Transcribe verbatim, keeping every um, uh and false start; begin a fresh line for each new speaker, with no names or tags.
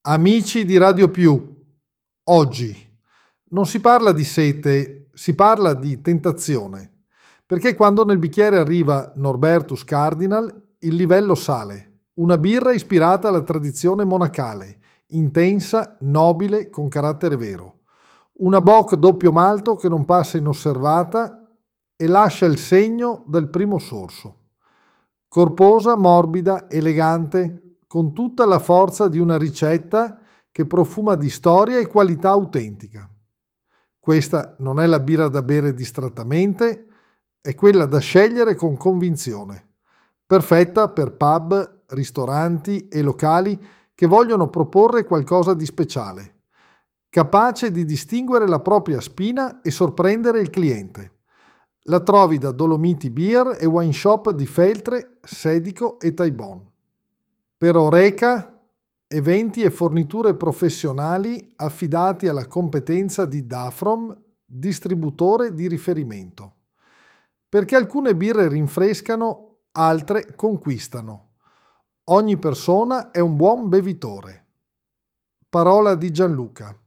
Amici di Radio Più, oggi non si parla di sete, si parla di tentazione, perché quando nel bicchiere arriva Norbertus Cardinal, il livello sale. Una birra ispirata alla tradizione monacale, intensa, nobile, con carattere vero. Una Bock doppio malto che non passa inosservata e lascia il segno del primo sorso. Corposa, morbida, elegante, con tutta la forza di una ricetta che profuma di storia e qualità autentica. Questa non è la birra da bere distrattamente, è quella da scegliere con convinzione. Perfetta per pub, ristoranti e locali che vogliono proporre qualcosa di speciale, capace di distinguere la propria spina e sorprendere il cliente. La trovi da Dolomiti Beer e Wine Shop di Feltre, Sedico e Taibon. Per Oreca, eventi e forniture professionali affidati alla competenza di Dafrom, distributore di riferimento. Perché alcune birre rinfrescano, altre conquistano. Ogni persona è un buon bevitore. Parola di Gianluca.